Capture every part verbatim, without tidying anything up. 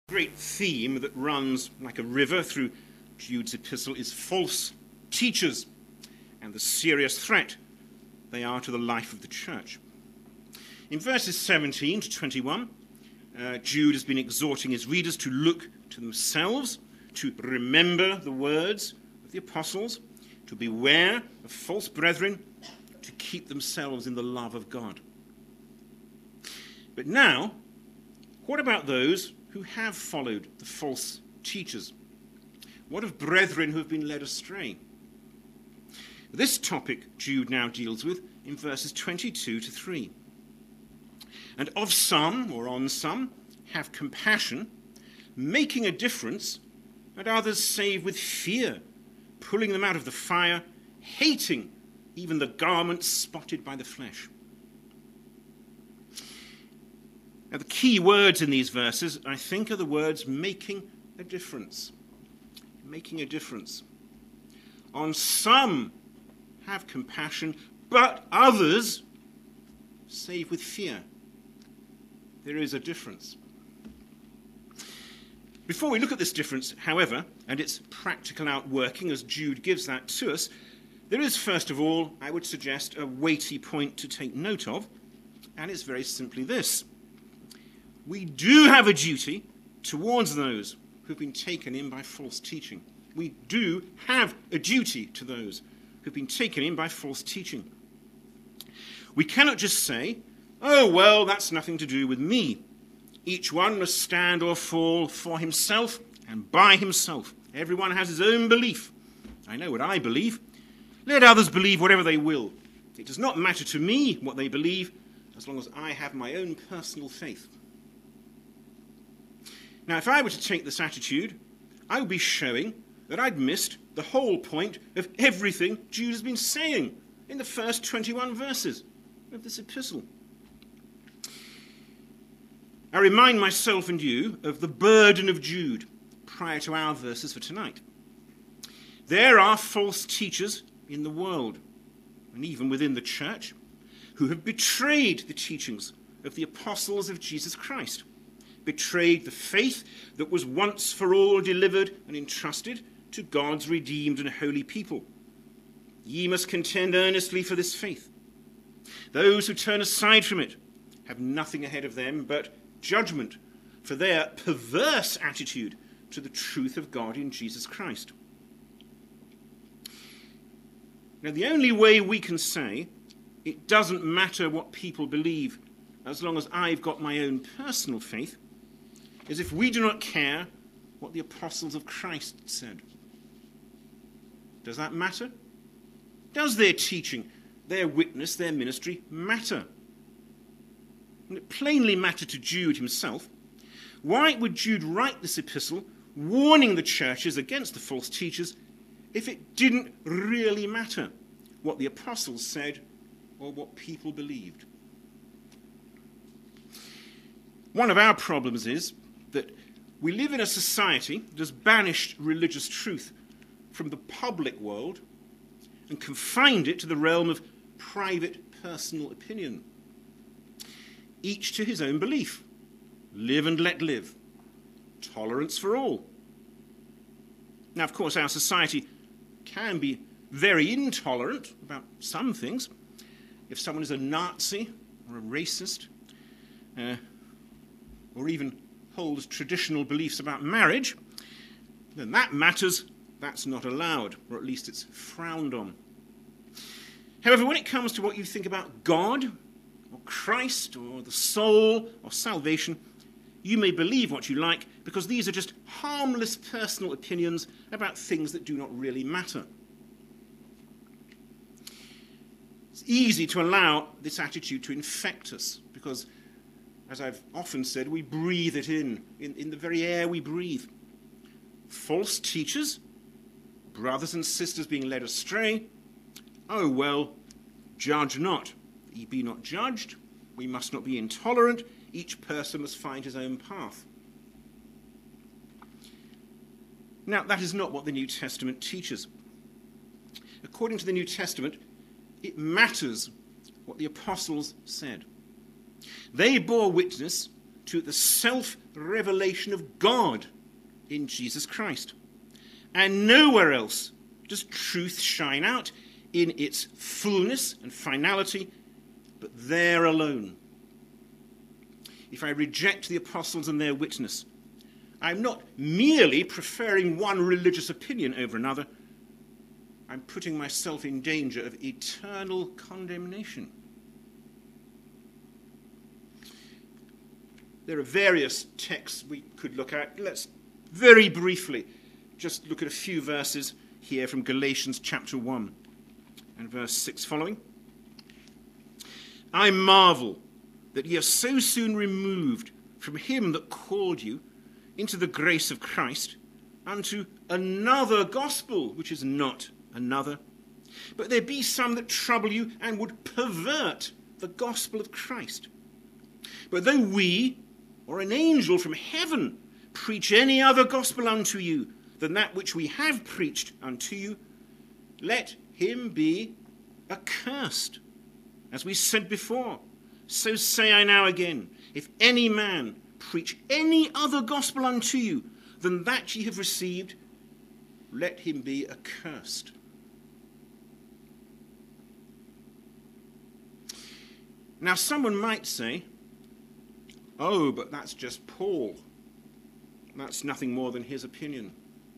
great theme that runs like a river through Jude's epistle is false teachers and the serious threat they are to the life of the church. In verses seventeen to twenty-one, uh, Jude has been exhorting his readers to look to themselves, to remember the words of the apostles, to beware of false brethren, to keep themselves in the love of God. But now, what about those who have followed the false teachers? What of brethren who have been led astray? This topic Jude now deals with in verses twenty-two to three. And of some, or on some, have compassion, making a difference, and others save with fear, pulling them out of the fire, hating even the garments spotted by the flesh. Now, the key words in these verses, I think, are the words making a difference. Making a difference. On some have compassion, but others save with fear. There is a difference. Before we look at this difference, however, and its practical outworking as Jude gives that to us, there is, first of all, I would suggest, a weighty point to take note of, and it's very simply this. We do have a duty towards those who've been taken in by false teaching. We do have a duty to those who've been taken in by false teaching. We cannot just say, oh, well, that's nothing to do with me. Each one must stand or fall for himself and by himself. Everyone has his own belief. I know what I believe. Let others believe whatever they will. It does not matter to me what they believe, as long as I have my own personal faith. Now, if I were to take this attitude, I would be showing that I'd missed the whole point of everything Jude has been saying in the first twenty-one verses of this epistle. I remind myself and you of the burden of Jude prior to our verses for tonight. There are false teachers in the world, and even within the church, who have betrayed the teachings of the apostles of Jesus Christ, betrayed the faith that was once for all delivered and entrusted to God's redeemed and holy people. Ye must contend earnestly for this faith. Those who turn aside from it have nothing ahead of them but judgment for their perverse attitude to the truth of God in Jesus Christ. Now, the only way we can say it doesn't matter what people believe as long as I've got my own personal faith is if we do not care what the apostles of Christ said. Does that matter? Does their teaching, their witness, their ministry matter? And it plainly mattered to Jude himself. Why would Jude write this epistle warning the churches against the false teachers if it didn't really matter what the apostles said or what people believed? One of our problems is that we live in a society that has banished religious truth from the public world and confined it to the realm of private personal opinion. Each to his own belief. Live and let live. Tolerance for all. Now, of course, our society can be very intolerant about some things. If someone is a Nazi or a racist, uh, or even holds traditional beliefs about marriage, then that matters. That's not allowed, or at least it's frowned on. However, when it comes to what you think about God, or Christ, or the soul, or salvation, you may believe what you like, because these are just harmless personal opinions about things that do not really matter. It's easy to allow this attitude to infect us, because, as I've often said, we breathe it in, in, in the very air we breathe. False teachers, brothers and sisters being led astray, oh well, judge not. Ye be not judged. We must not be intolerant. Each person must find his own path. Now, that is not what the New Testament teaches. According to the New Testament, it matters what the apostles said. They bore witness to the self-revelation of God in Jesus Christ. And nowhere else does truth shine out in its fullness and finality, but there alone. If I reject the apostles and their witness, I'm not merely preferring one religious opinion over another. I'm putting myself in danger of eternal condemnation. There are various texts we could look at. Let's very briefly just look at a few verses here from Galatians chapter one and verse six following. I marvel that ye are so soon removed from him that called you into the grace of Christ unto another gospel, which is not another. But there be some that trouble you and would pervert the gospel of Christ. But though we, or an angel from heaven, preach any other gospel unto you than that which we have preached unto you, let him be accursed. As we said before, so say I now again, if any man preach any other gospel unto you than that ye have received, let him be accursed. Now someone might say, oh, but that's just Paul. That's nothing more than his opinion.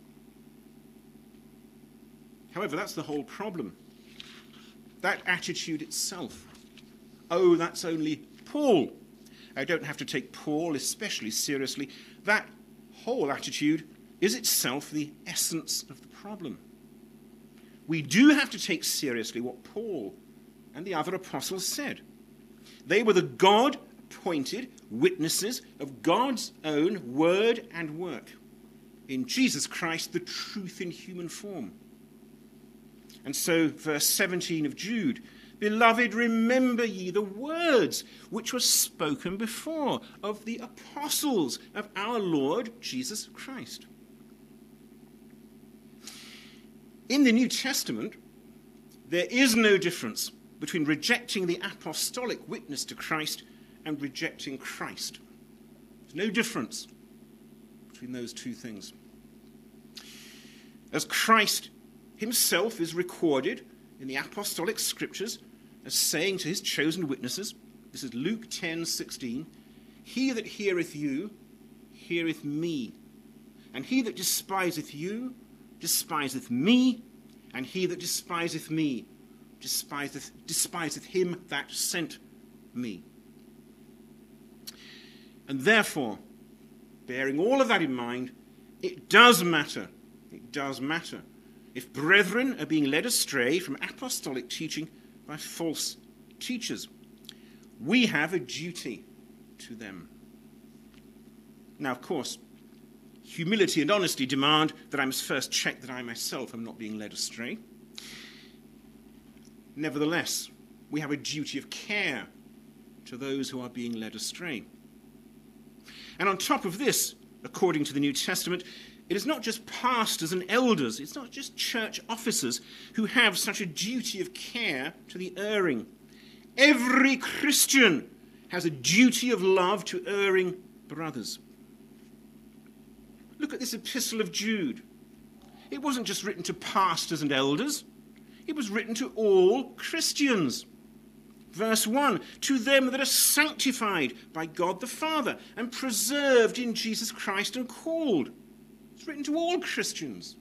However, that's the whole problem. That attitude itself. Oh, that's only Paul. I don't have to take Paul especially seriously. That whole attitude is itself the essence of the problem. We do have to take seriously what Paul and the other apostles said. They were the God-appointed witnesses of God's own word and work. In Jesus Christ, the truth in human form. And so, verse seventeen of Jude, beloved, remember ye the words which were spoken before of the apostles of our Lord Jesus Christ. In the New Testament, there is no difference between rejecting the apostolic witness to Christ and rejecting Christ. There's no difference between those two things. As Christ himself is recorded in the apostolic scriptures as saying to his chosen witnesses, this is Luke ten sixteen, he that heareth you, heareth me, and he that despiseth you, despiseth me, and he that despiseth me, despiseth, despiseth him that sent me. And therefore, bearing all of that in mind, it does matter, it does matter, if brethren are being led astray from apostolic teaching by false teachers. We have a duty to them. Now, of course, humility and honesty demand that I must first check that I myself am not being led astray. Nevertheless, we have a duty of care to those who are being led astray. And on top of this, according to the New Testament, it is not just pastors and elders, it's not just church officers who have such a duty of care to the erring. Every Christian has a duty of love to erring brothers. Look at this epistle of Jude. It wasn't just written to pastors and elders, it was written to all Christians. Verse one, to them that are sanctified by God the Father and preserved in Jesus Christ and called. It's written to all Christians.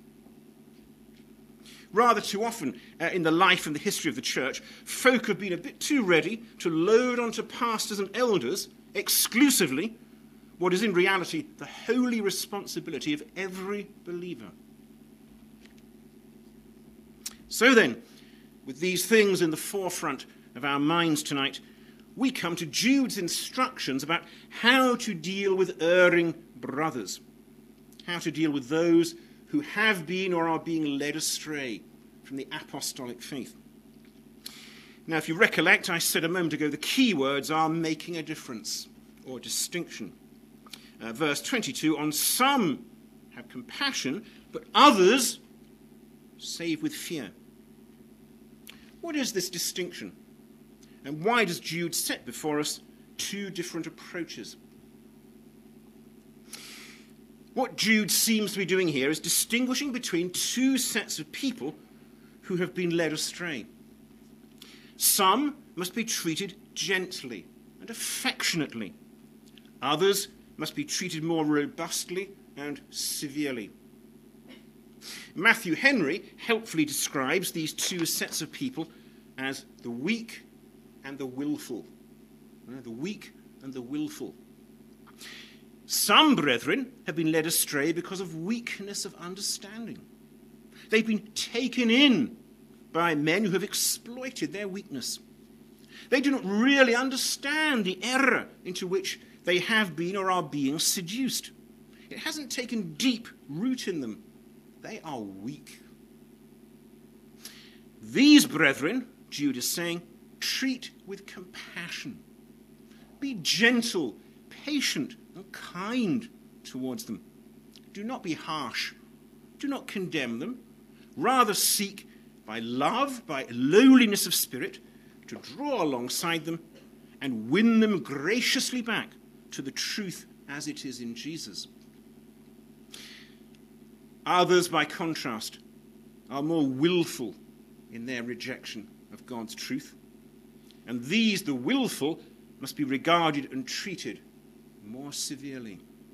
Rather too often uh, in the life and the history of the church, folk have been a bit too ready to load onto pastors and elders exclusively what is in reality the holy responsibility of every believer. So then, with these things in the forefront of our minds tonight, we come to Jude's instructions about how to deal with erring brothers. How to deal with those who have been or are being led astray from the apostolic faith. Now, if you recollect, I said a moment ago the key words are making a difference or distinction. Uh, verse twenty-two, on some have compassion, but others save with fear. What is this distinction? And why does Jude set before us two different approaches? What Jude seems to be doing here is distinguishing between two sets of people who have been led astray. Some must be treated gently and affectionately. Others must be treated more robustly and severely. Matthew Henry helpfully describes these two sets of people as the weak and the willful. The weak and the willful. Some brethren have been led astray because of weakness of understanding. They've been taken in by men who have exploited their weakness. They do not really understand the error into which they have been or are being seduced. It hasn't taken deep root in them. They are weak. These brethren, Jude is saying, treat with compassion. Be gentle, patient, and kind towards them. Do not be harsh. Do not condemn them. Rather seek, by love, by lowliness of spirit, to draw alongside them and win them graciously back to the truth as it is in Jesus. Others, by contrast, are more willful in their rejection of God's truth. And these, the willful, must be regarded and treated more severely.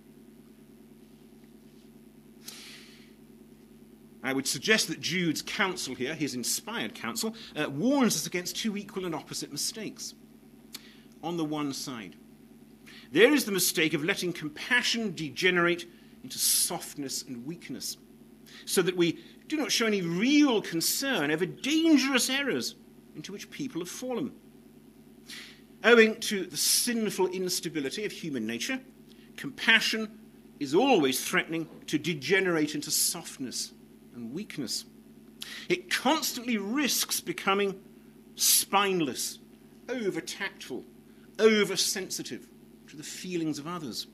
I would suggest that Jude's counsel here, his inspired counsel, uh, warns us against two equal and opposite mistakes. On the one side, there is the mistake of letting compassion degenerate into softness and weakness, so that we do not show any real concern over dangerous errors into which people have fallen. Owing to the sinful instability of human nature, compassion is always threatening to degenerate into softness and weakness. It constantly risks becoming spineless, over-tactful, over-sensitive to the feelings of others.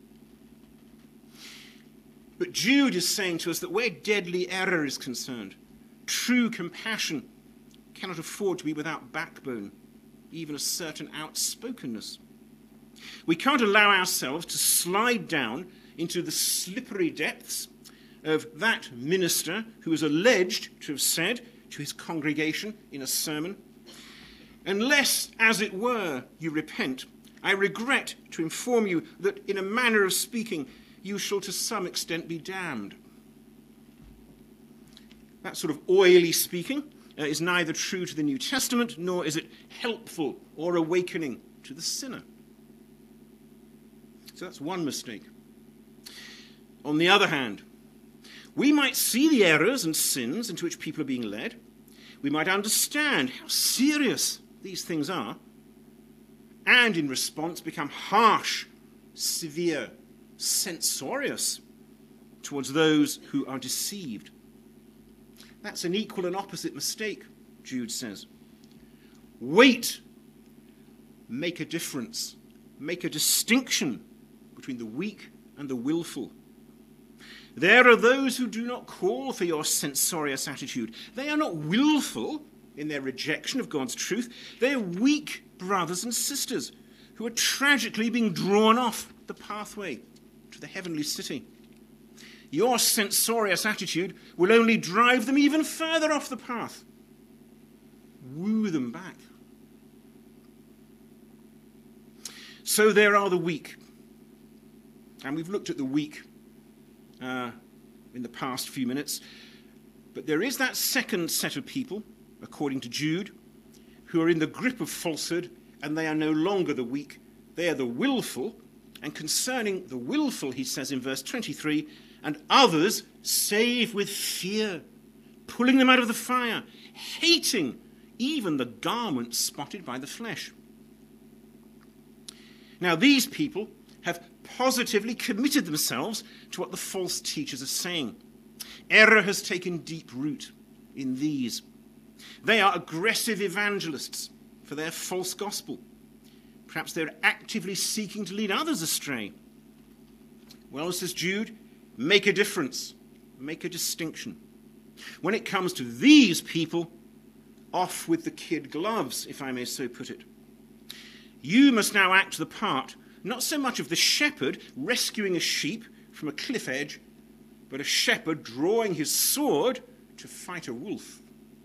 But Jude is saying to us that where deadly error is concerned, true compassion cannot afford to be without backbone, even a certain outspokenness. We can't allow ourselves to slide down into the slippery depths of that minister who is alleged to have said to his congregation in a sermon, "Unless, as it were, you repent, I regret to inform you that in a manner of speaking, you shall to some extent be damned." That sort of oily speaking uh, is neither true to the New Testament, nor is it helpful or awakening to the sinner. So that's one mistake. On the other hand, we might see the errors and sins into which people are being led. We might understand how serious these things are, and in response become harsh, severe, censorious towards those who are deceived. That's an equal and opposite mistake, Jude says. Wait. Make a difference. Make a distinction between the weak and the willful. There are those who do not call for your censorious attitude. They are not willful in their rejection of God's truth. They are weak brothers and sisters who are tragically being drawn off the pathway to the heavenly city. Your censorious attitude will only drive them even further off the path. Woo them back. So there are the weak. And we've looked at the weak uh, in the past few minutes. But there is that second set of people, according to Jude, who are in the grip of falsehood, and they are no longer the weak. They are the willful. And concerning the willful, he says in verse twenty-three, and others save with fear, pulling them out of the fire, hating even the garment spotted by the flesh. Now, these people have positively committed themselves to what the false teachers are saying. Error has taken deep root in these. They are aggressive evangelists for their false gospel. Perhaps they're actively seeking to lead others astray. Well, says Jude, make a difference, make a distinction. When it comes to these people, off with the kid gloves, if I may so put it. You must now act the part, not so much of the shepherd rescuing a sheep from a cliff edge, but a shepherd drawing his sword to fight a wolf.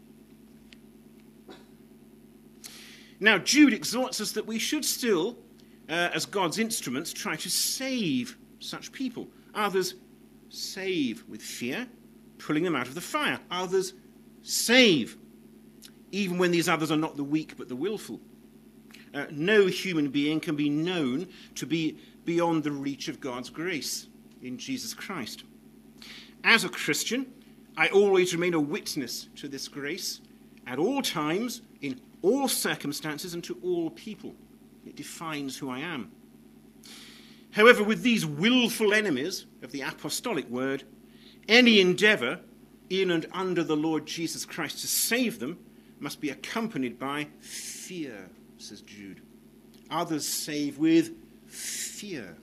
Now, Jude exhorts us that we should still, uh, as God's instruments, try to save such people. Others save with fear, pulling them out of the fire. Others save, even when these others are not the weak but the willful. Uh, no human being can be known to be beyond the reach of God's grace in Jesus Christ. As a Christian, I always remain a witness to this grace at all times, in all circumstances, and to all people. It defines who I am. However, with these willful enemies of the apostolic word, any endeavour in and under the Lord Jesus Christ to save them must be accompanied by fear, says Jude. Others save with fear.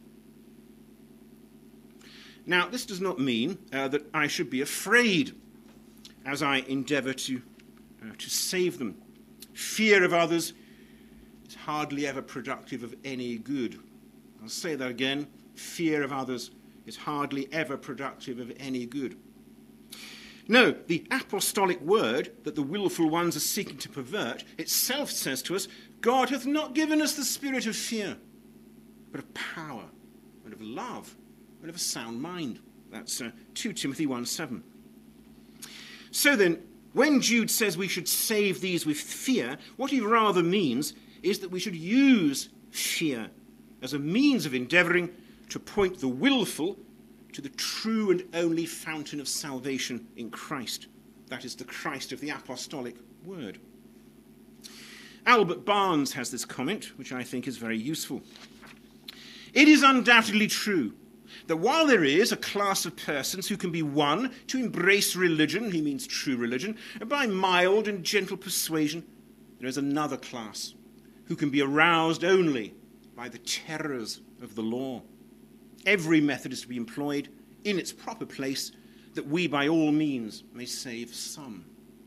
Now, this does not mean uh, that I should be afraid as I endeavour to, uh, to save them. Fear of others is hardly ever productive of any good. I'll say that again. Fear of others is hardly ever productive of any good. No, the apostolic word that the willful ones are seeking to pervert itself says to us, God hath not given us the spirit of fear, but of power and of love and of a sound mind. That's uh, two Timothy one seven. So then, when Jude says we should save these with fear, what he rather means is that we should use fear as a means of endeavouring to point the willful to the true and only fountain of salvation in Christ. That is the Christ of the apostolic word. Albert Barnes has this comment, which I think is very useful. It is undoubtedly true that while there is a class of persons who can be won to embrace religion, he means true religion, by mild and gentle persuasion, there is another class who can be aroused only by the terrors of the law. Every method is to be employed in its proper place, that we by all means may save some.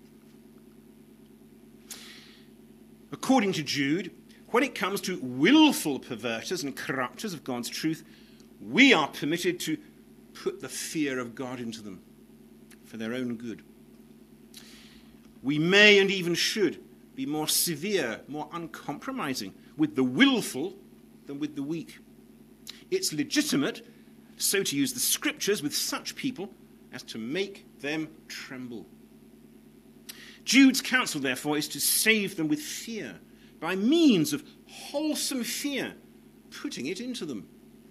According to Jude, when it comes to willful perverters and corrupters of God's truth, we are permitted to put the fear of God into them for their own good. We may and even should be more severe, more uncompromising with the willful than with the weak. It's legitimate so to use the scriptures with such people as to make them tremble. Jude's counsel, therefore, is to save them with fear, by means of wholesome fear, putting it into them.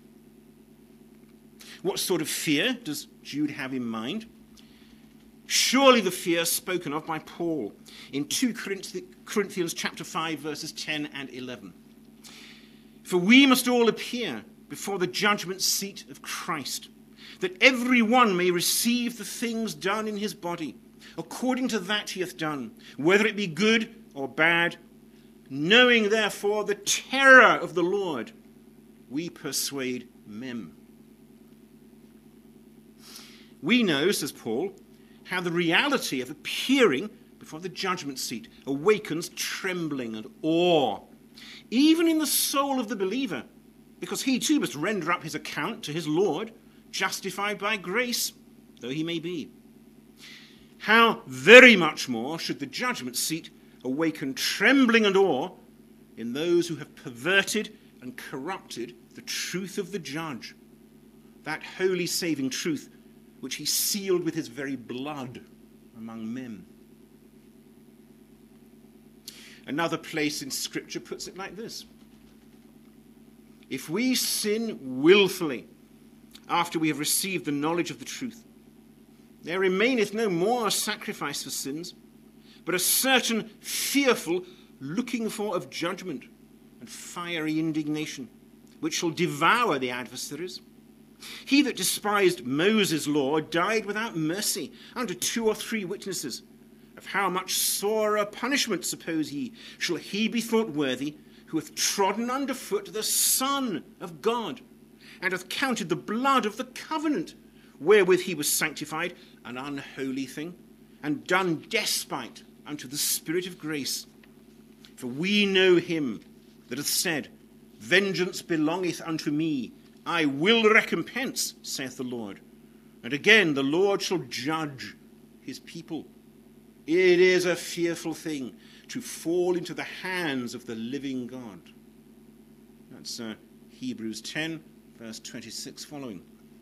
What sort of fear does Jude have in mind? Surely the fear spoken of by Paul in two Corinthians chapter five, verses ten and eleven. For we must all appear before the judgment seat of Christ, that every one may receive the things done in his body, according to that he hath done, whether it be good or bad. Knowing, therefore, the terror of the Lord, we persuade men. We know, says Paul, how the reality of appearing before the judgment seat awakens trembling and awe, even in the soul of the believer, because he too must render up his account to his Lord, justified by grace, though he may be. How very much more should the judgment seat awaken trembling and awe in those who have perverted and corrupted the truth of the judge, that holy saving truth which he sealed with his very blood among men. Another place in Scripture puts it like this: if we sin willfully after we have received the knowledge of the truth, there remaineth no more a sacrifice for sins, but a certain fearful looking for of judgment and fiery indignation, which shall devour the adversaries. He that despised Moses' law died without mercy under two or three witnesses. Of how much sorer punishment, suppose ye, shall he be thought worthy, who hath trodden under foot the Son of God, and hath counted the blood of the covenant, wherewith he was sanctified, an unholy thing, and done despite unto the Spirit of grace. For we know him that hath said, Vengeance belongeth unto me, I will recompense, saith the Lord. And again, the Lord shall judge his people. It is a fearful thing to fall into the hands of the living God. That's uh, Hebrews ten, verse twenty-six following.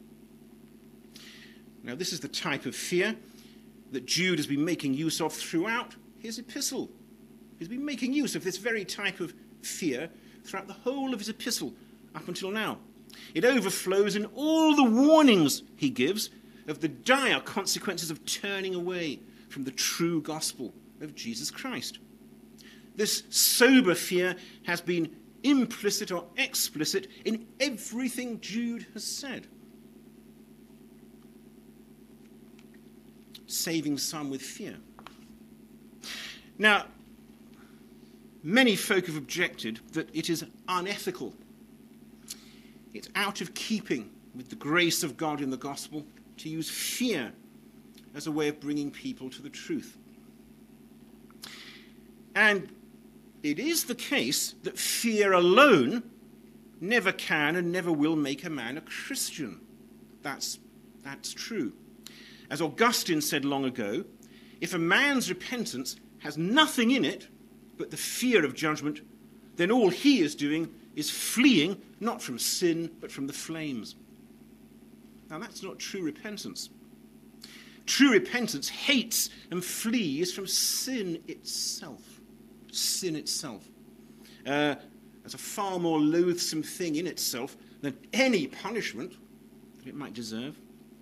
Now, this is the type of fear that Jude has been making use of throughout his epistle. He's been making use of this very type of fear throughout the whole of his epistle up until now. It overflows in all the warnings he gives of the dire consequences of turning away from the true gospel of Jesus Christ. This sober fear has been implicit or explicit in everything Jude has said. Saving some with fear. Now, many folk have objected that it is unethical. It's out of keeping with the grace of God in the gospel to use fear as a way of bringing people to the truth. And it is the case that fear alone never can and never will make a man a Christian. That's, that's true. As Augustine said long ago, if a man's repentance has nothing in it but the fear of judgment, then all he is doing is fleeing not from sin but from the flames. Now that's not true repentance. True repentance hates and flees from sin itself. Sin itself. Uh, as a far more loathsome thing in itself than any punishment that it might deserve.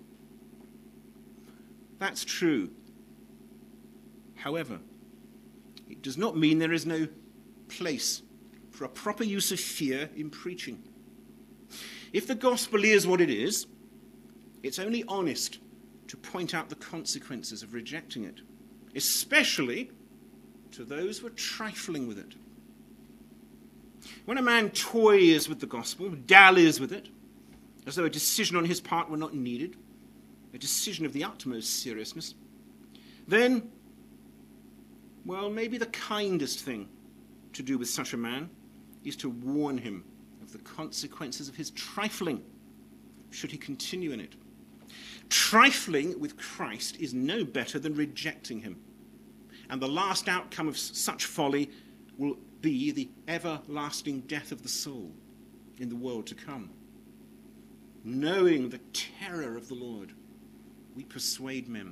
That's true. However, it does not mean there is no place for a proper use of fear in preaching. If the gospel is what it is, it's only honest to point out the consequences of rejecting it, especially to those who are trifling with it. When a man toys with the gospel, dallies with it, as though a decision on his part were not needed, a decision of the utmost seriousness, then, well, maybe the kindest thing to do with such a man is to warn him of the consequences of his trifling, should he continue in it. Trifling with Christ is no better than rejecting him. And the last outcome of such folly will be the everlasting death of the soul in the world to come. Knowing the terror of the Lord, we persuade men.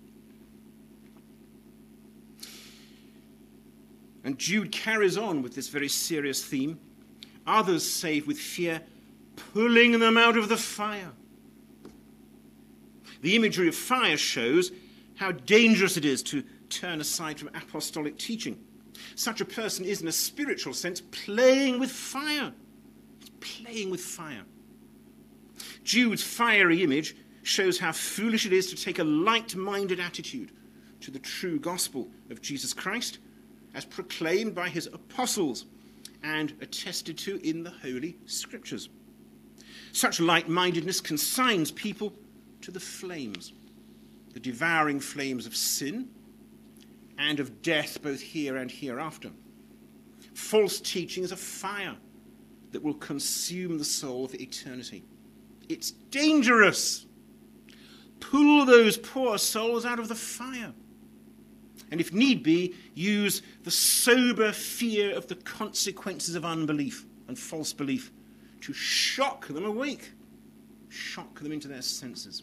And Jude carries on with this very serious theme. Others save with fear, pulling them out of the fire. The imagery of fire shows how dangerous it is to turn aside from apostolic teaching. Such a person is, in a spiritual sense, playing with fire. He's playing with fire. Jude's fiery image shows how foolish it is to take a light-minded attitude to the true gospel of Jesus Christ, as proclaimed by his apostles and attested to in the Holy Scriptures. Such light-mindedness consigns people to the flames, the devouring flames of sin and of death, both here and hereafter. False teaching is a fire that will consume the soul for eternity. It's dangerous. Pull those poor souls out of the fire. And if need be, use the sober fear of the consequences of unbelief and false belief to shock them awake, shock them into their senses.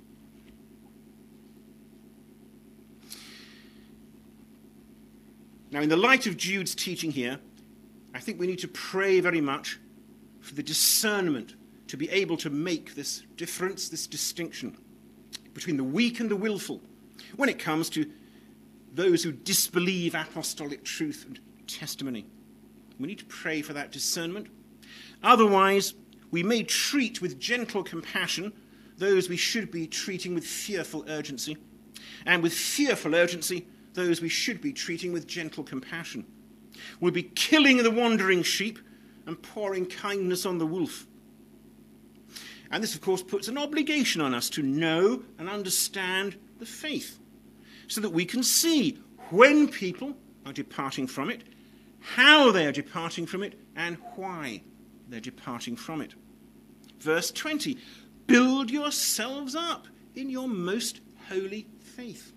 Now, in the light of Jude's teaching here, I think we need to pray very much for the discernment to be able to make this difference, this distinction between the weak and the willful when it comes to those who disbelieve apostolic truth and testimony. We need to pray for that discernment. Otherwise, we may treat with gentle compassion those we should be treating with fearful urgency, and with fearful urgency those we should be treating with gentle compassion. We'll be killing the wandering sheep and pouring kindness on the wolf. And this, of course, puts an obligation on us to know and understand the faith, so that we can see when people are departing from it, how they are departing from it, and why they're departing from it. Verse twenty, build yourselves up in your most holy faith.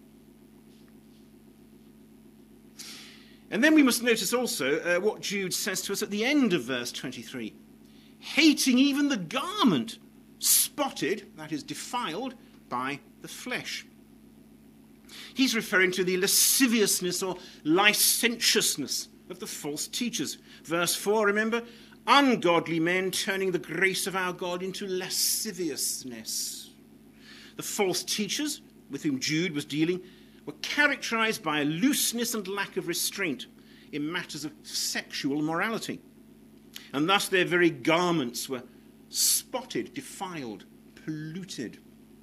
And then we must notice also uh, what Jude says to us at the end of verse twenty-three. Hating even the garment spotted, that is defiled, by the flesh. He's referring to the lasciviousness or licentiousness of the false teachers. Verse four, remember? Ungodly men turning the grace of our God into lasciviousness. The false teachers with whom Jude was dealing were characterized by a looseness and lack of restraint in matters of sexual morality. And thus their very garments were spotted, defiled, polluted.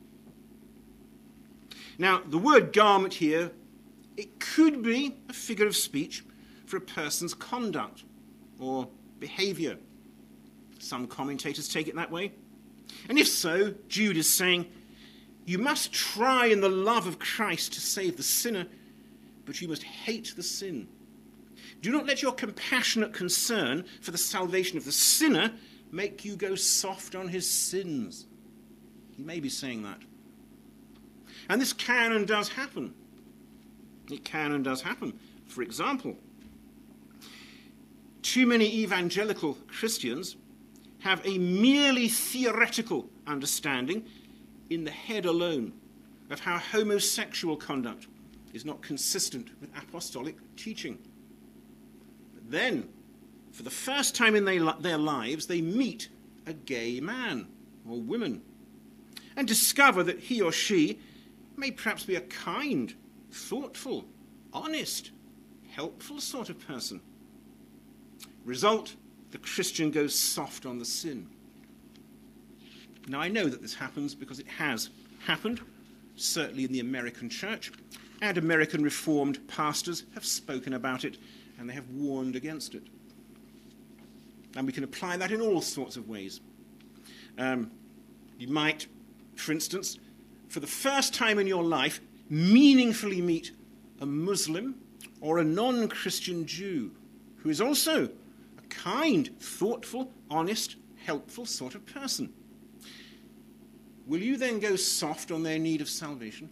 Now, the word garment here, it could be a figure of speech for a person's conduct or behavior. Some commentators take it that way. And if so, Jude is saying, you must try in the love of Christ to save the sinner, but you must hate the sin. Do not let your compassionate concern for the salvation of the sinner make you go soft on his sins. He may be saying that. And this can and does happen. It can and does happen. For example, too many evangelical Christians have a merely theoretical understanding in the head alone of how homosexual conduct is not consistent with apostolic teaching. But then, for the first time in they, their lives, they meet a gay man or woman and discover that he or she may perhaps be a kind, thoughtful, honest, helpful sort of person. Result, the Christian goes soft on the sin. Now, I know that this happens because it has happened, certainly in the American church, and American Reformed pastors have spoken about it, and they have warned against it. And we can apply that in all sorts of ways. Um, you might, for instance, for the first time in your life, meaningfully meet a Muslim or a non-Christian Jew who is also a kind, thoughtful, honest, helpful sort of person. Will you then go soft on their need of salvation?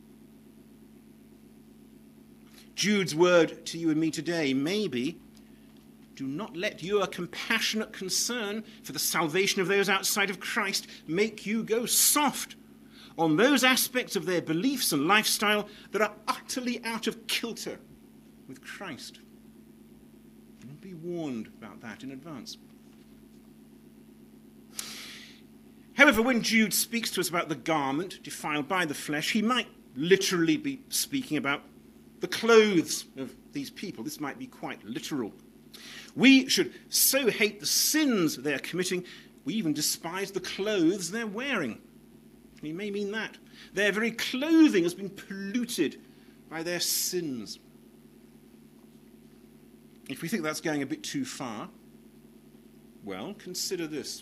Jude's word to you and me today may be, do not let your compassionate concern for the salvation of those outside of Christ make you go soft on those aspects of their beliefs and lifestyle that are utterly out of kilter with Christ. Be warned about that in advance. However, when Jude speaks to us about the garment defiled by the flesh, he might literally be speaking about the clothes of these people. This might be quite literal. We should so hate the sins they're committing, we even despise the clothes they're wearing. He may mean that. Their very clothing has been polluted by their sins. If we think that's going a bit too far, well, consider this.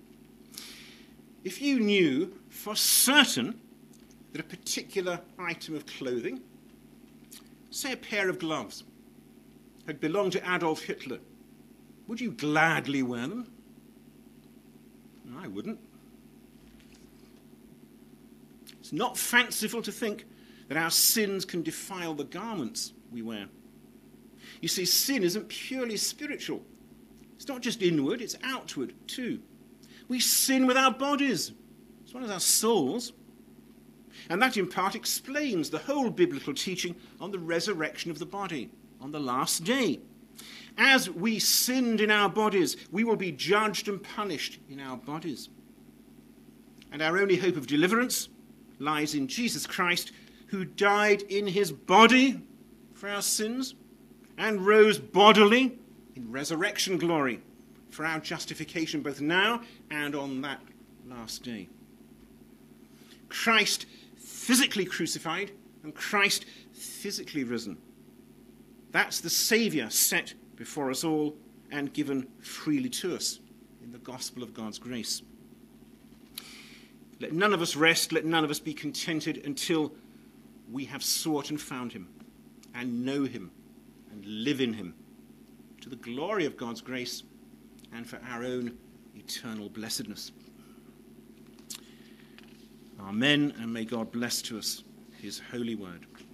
If you knew for certain that a particular item of clothing, say a pair of gloves, had belonged to Adolf Hitler, would you gladly wear them? I wouldn't. It's not fanciful to think that our sins can defile the garments we wear. You see, sin isn't purely spiritual. It's not just inward, it's outward too. We sin with our bodies as well as our souls. And that in part explains the whole biblical teaching on the resurrection of the body on the last day. As we sinned in our bodies, we will be judged and punished in our bodies. And our only hope of deliverance lies in Jesus Christ, who died in his body for our sins and rose bodily in resurrection glory for our justification both now and on that last day. Christ physically crucified and Christ physically risen. That's the Saviour set before us all and given freely to us in the gospel of God's grace. Let none of us rest, let none of us be contented until we have sought and found him and know him and live in him to the glory of God's grace and for our own eternal blessedness. Amen, and may God bless to us his holy word.